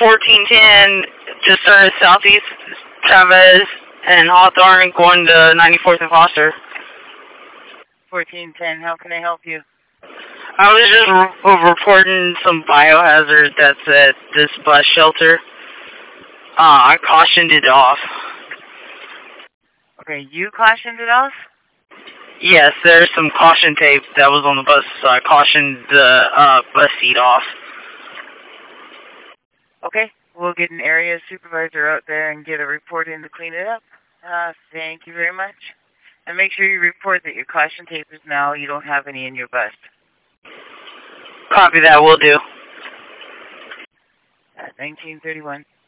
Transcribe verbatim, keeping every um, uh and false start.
fourteen ten to start southeast Chavez and Hawthorne going to ninety-fourth and Foster. fourteen ten, how can I help you? I was just re reporting some biohazard that's at this bus shelter. Uh, I cautioned it off. Okay, you cautioned it off? Yes, there's some caution tape that was on the bus, so I cautioned the uh, bus seat off. Okay, we'll get an area supervisor out there and get a report in to clean it up. Uh, thank you very much. And make sure you report that your caution tape is now, you don't have any in your bus. Copy that, will do. Uh, nineteen thirty-one.